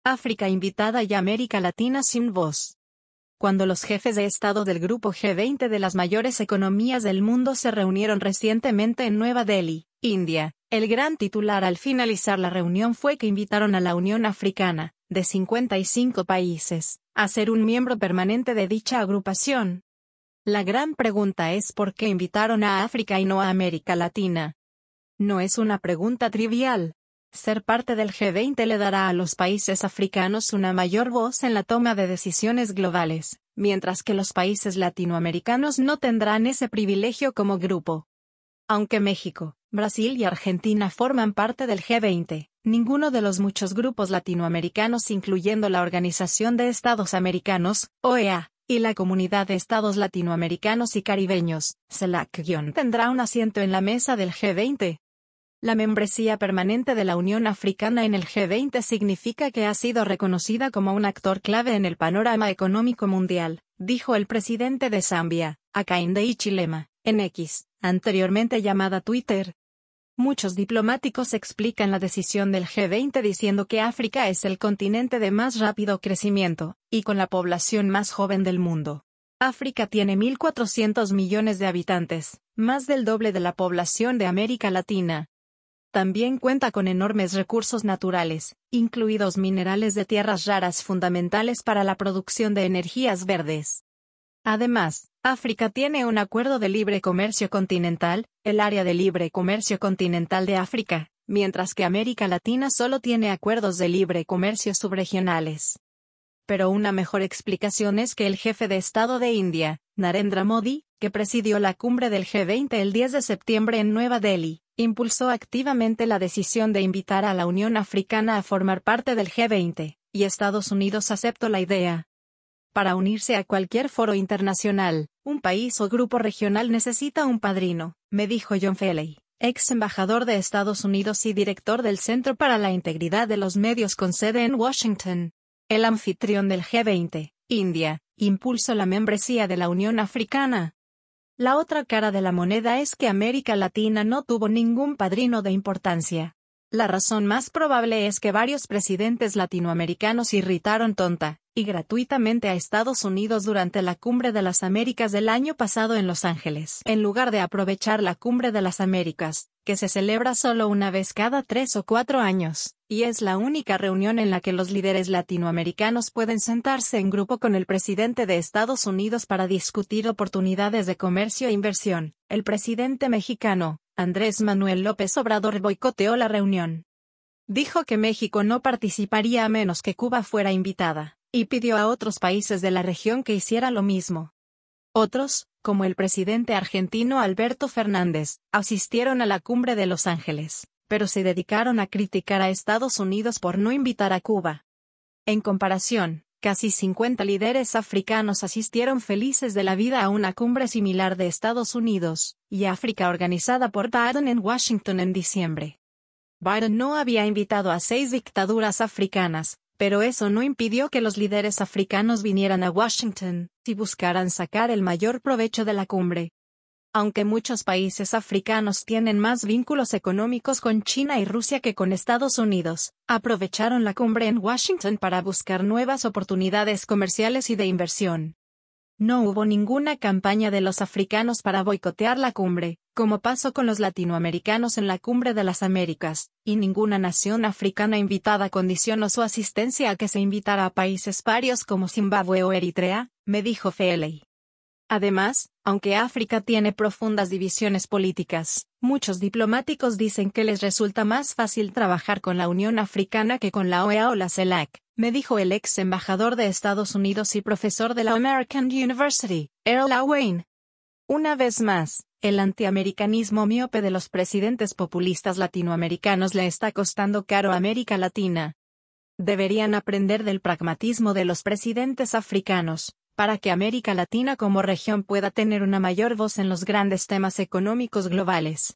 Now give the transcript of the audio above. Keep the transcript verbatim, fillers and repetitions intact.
África invitada y América Latina sin voz. Cuando los jefes de Estado del Grupo G veinte de las mayores economías del mundo se reunieron recientemente en Nueva Delhi, India, el gran titular al finalizar la reunión fue que invitaron a la Unión Africana, de cincuenta y cinco países, a ser un miembro permanente de dicha agrupación. La gran pregunta es ¿por qué invitaron a África y no a América Latina? No es una pregunta trivial. Ser parte del G veinte le dará a los países africanos una mayor voz en la toma de decisiones globales, mientras que los países latinoamericanos no tendrán ese privilegio como grupo. Aunque México, Brasil y Argentina forman parte del G veinte, ninguno de los muchos grupos latinoamericanos incluyendo la Organización de Estados Americanos, O E A, y la Comunidad de Estados Latinoamericanos y Caribeños, CELAC- tendrá un asiento en la mesa del G veinte. La membresía permanente de la Unión Africana en el G veinte significa que ha sido reconocida como un actor clave en el panorama económico mundial, dijo el presidente de Zambia, Hakainde Hichilema, en X, anteriormente llamada Twitter. Muchos diplomáticos explican la decisión del G veinte diciendo que África es el continente de más rápido crecimiento, y con la población más joven del mundo. África tiene mil cuatrocientos millones de habitantes, más del doble de la población de América Latina. También cuenta con enormes recursos naturales, incluidos minerales de tierras raras fundamentales para la producción de energías verdes. Además, África tiene un acuerdo de libre comercio continental, el Área de Libre Comercio Continental de África, mientras que América Latina solo tiene acuerdos de libre comercio subregionales. Pero una mejor explicación es que el jefe de Estado de India, Narendra Modi, que presidió la cumbre del G veinte el diez de septiembre en Nueva Delhi, impulsó activamente la decisión de invitar a la Unión Africana a formar parte del G veinte, y Estados Unidos aceptó la idea. Para unirse a cualquier foro internacional, un país o grupo regional necesita un padrino, me dijo John Feeley, ex embajador de Estados Unidos y director del Centro para la Integridad de los Medios con sede en Washington. El anfitrión del G veinte, India, impulsó la membresía de la Unión Africana. La otra cara de la moneda es que América Latina no tuvo ningún padrino de importancia. La razón más probable es que varios presidentes latinoamericanos irritaron tonta y gratuitamente a Estados Unidos durante la Cumbre de las Américas del año pasado en Los Ángeles, en lugar de aprovechar la Cumbre de las Américas, que se celebra solo una vez cada tres o cuatro años, y es la única reunión en la que los líderes latinoamericanos pueden sentarse en grupo con el presidente de Estados Unidos para discutir oportunidades de comercio e inversión. El presidente mexicano, Andrés Manuel López Obrador, boicoteó la reunión. Dijo que México no participaría a menos que Cuba fuera invitada, y pidió a otros países de la región que hicieran lo mismo. Otros, como el presidente argentino Alberto Fernández, asistieron a la cumbre de Los Ángeles, pero se dedicaron a criticar a Estados Unidos por no invitar a Cuba. En comparación, casi cincuenta líderes africanos asistieron felices de la vida a una cumbre similar de Estados Unidos y África organizada por Biden en Washington en diciembre. Biden no había invitado a seis dictaduras africanas, pero eso no impidió que los líderes africanos vinieran a Washington y buscaran sacar el mayor provecho de la cumbre. Aunque muchos países africanos tienen más vínculos económicos con China y Rusia que con Estados Unidos, aprovecharon la cumbre en Washington para buscar nuevas oportunidades comerciales y de inversión. No hubo ninguna campaña de los africanos para boicotear la cumbre, como pasó con los latinoamericanos en la Cumbre de las Américas, y ninguna nación africana invitada condicionó su asistencia a que se invitara a países parios como Zimbabue o Eritrea, me dijo Feeley. Además, aunque África tiene profundas divisiones políticas, muchos diplomáticos dicen que les resulta más fácil trabajar con la Unión Africana que con la O E A o la CELAC, me dijo el ex embajador de Estados Unidos y profesor de la American University, Earl A. Wayne. Una vez más, el antiamericanismo miope de los presidentes populistas latinoamericanos le está costando caro a América Latina. Deberían aprender del pragmatismo de los presidentes africanos, para que América Latina como región pueda tener una mayor voz en los grandes temas económicos globales.